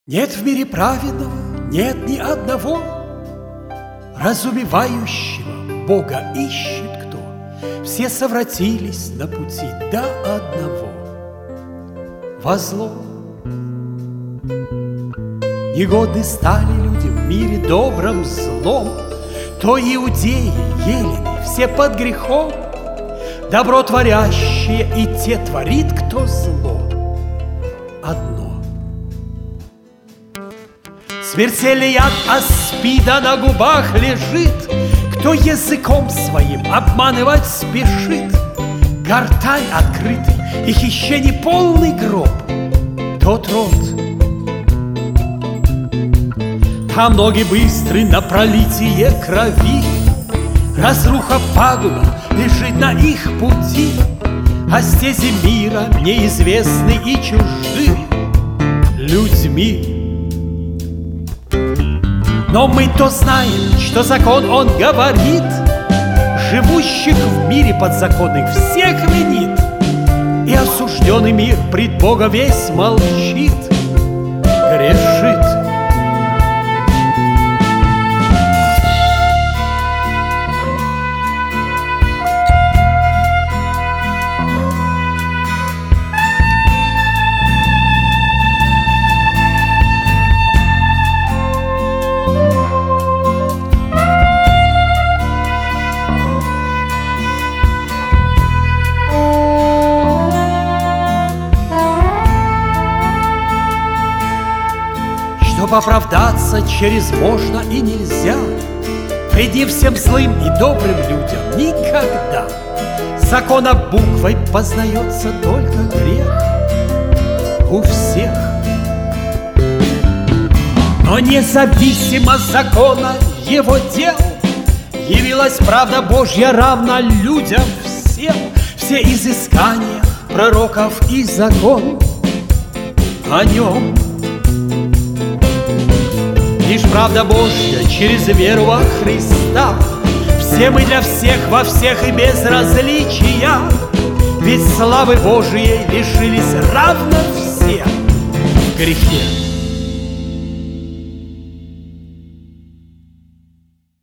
Нет в мире праведного, нет ни одного, разумевающего Бога ищет кто. Все совратились на пути до одного во зло. Негодны стали люди в мире добром злом, то иудеи, елены, все под грехом, добро творящие и те творит, кто зло одно. Смертельный яд аспида на губах лежит, кто языком своим обманывать спешит. Гортань открытый и хищений полный гроб, тот род. Там ноги быстры на пролитие крови, разруха пагуба лежит на их пути, а стези мира неизвестны и чужды людьми. Но мы-то знаем, что закон он говорит, живущих в мире подзаконных всех винит, и осужденный мир пред Богом весь молчит, грешит. Чтоб оправдаться через можно и нельзя, приди всем злым и добрым людям никогда. Закона буквой познается только грех у всех. Но независимо закона его дел, явилась правда Божья равна людям всем. Все изыскания пророков и закон о нем. Лишь правда Божья через веру во Христа. Все мы для всех, во всех и без различия, ведь славы Божией лишились равно все в грехе.